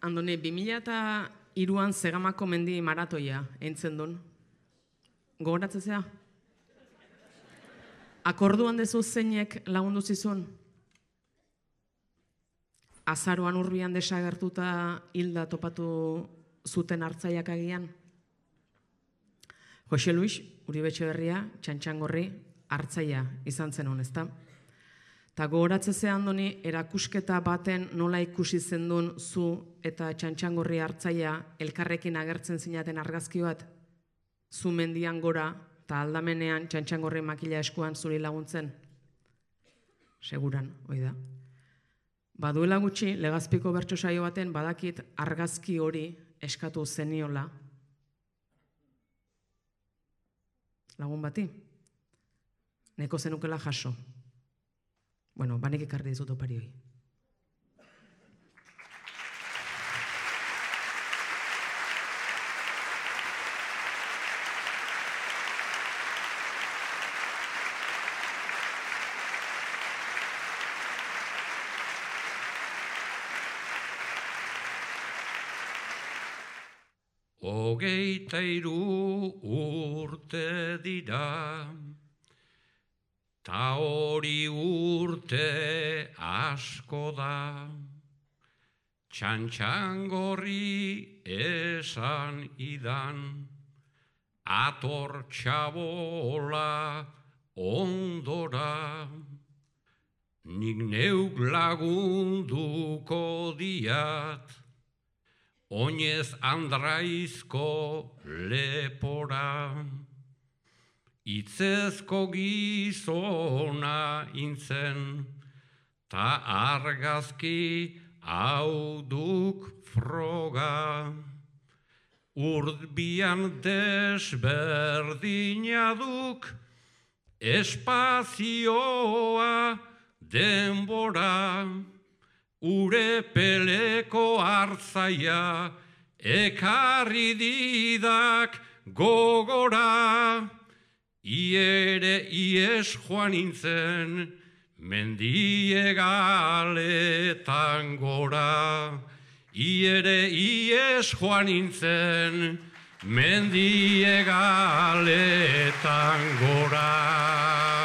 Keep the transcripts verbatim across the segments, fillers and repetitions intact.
Andoni, bi mila eta hiruan Zegamako mendi maratoia eintzen duen. Gogoratzen zea? Akorduan dezu zeinek lagundu zizun? Azaroan urbian desagertuta hilda topatu zuten hartzaiak agian? Jose Luis, Uribe Etxeberria, Txantxangorri, hartzaia izan zen hon, ezta? Ta gogoratzen ze Andoni, erakusketa baten nola ikusi zendun zu eta Txantxangorri hartzaia elkarrekin agertzen zinaten argazki bat? Zu mendian gora eta aldamenean Txantxangorri makila eskuan zuri laguntzen? Seguran, hoi da. Baduela gutxi, Legazpiko bertso saio baten badakit argazki hori eskatu zeniola. Lagun bati? Neko zenukela jaso. Bueno, banek ekarri dizut opari hoi. Hogeita hiru urte dira, ta hori urte asko da, Txantxangorri esan idan, ator txabola ondora, nik neuk lagunduko diat, oinez andraizko lepora, itzezko gizona intzen, ta argazki hau duk froga. Urbian desberdina duk, espazioa denbora, ure peleko hartzaia ekarri didak gogora. Iere ies joan nintzen mendie galetan gora. Iere ies joan nintzen mendie galetan gora.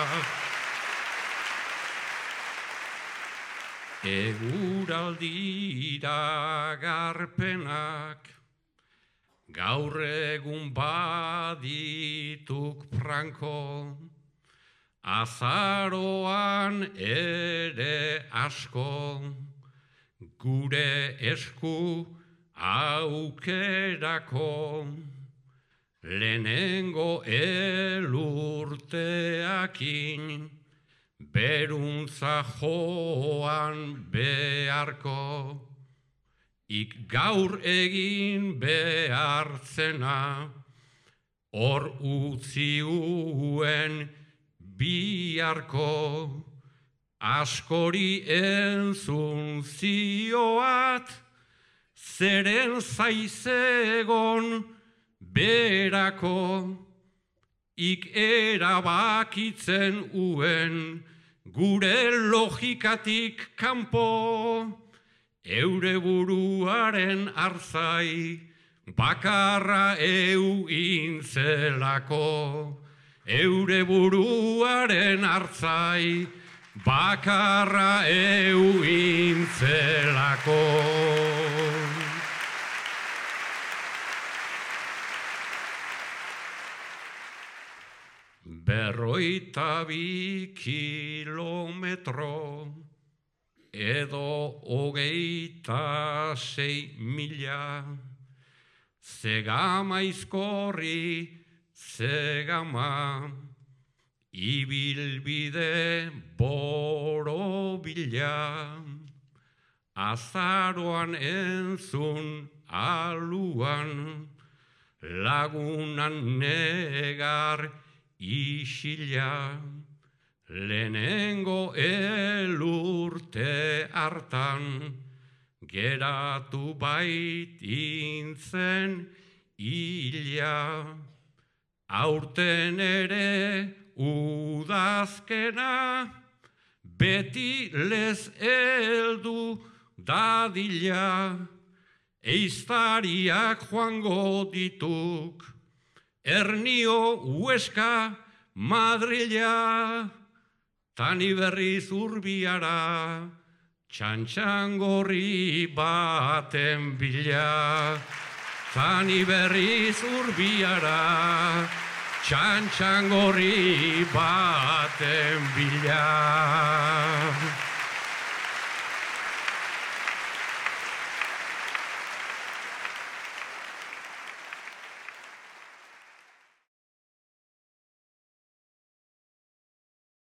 Eguraldira garpenak, gaur egun badituk franko, azaroan ere asko, gure esku aukerako, lehenengo elurteakin, beruntza joan beharko, ik gaur egin behartzena, hor utzi uen biharko, askori entzun zioat, zeren zaizegon berako, ik erabakitzen uen gure logikatik kanpo, eure buruaren hartzai bakarra eu intzelako, eure buruaren hartzai bakarra eu intzelako. Berroita bi kilometro, edo hogeita sei mila, Zegama izkorri, Zegama, ibilbide borobila, azaroan entzun aluan, lagunan negar isila, lehenengo elurte hartan, geratu baitintzen ila, aurten ere udazkena, beti lez heldu dadila, eiztariak joango dituk, Ernio, Huesca, Madrila, tani berriz Urbiara, txantxangorri baten bila. Tani berriz Urbiara, txantxangorri baten bila.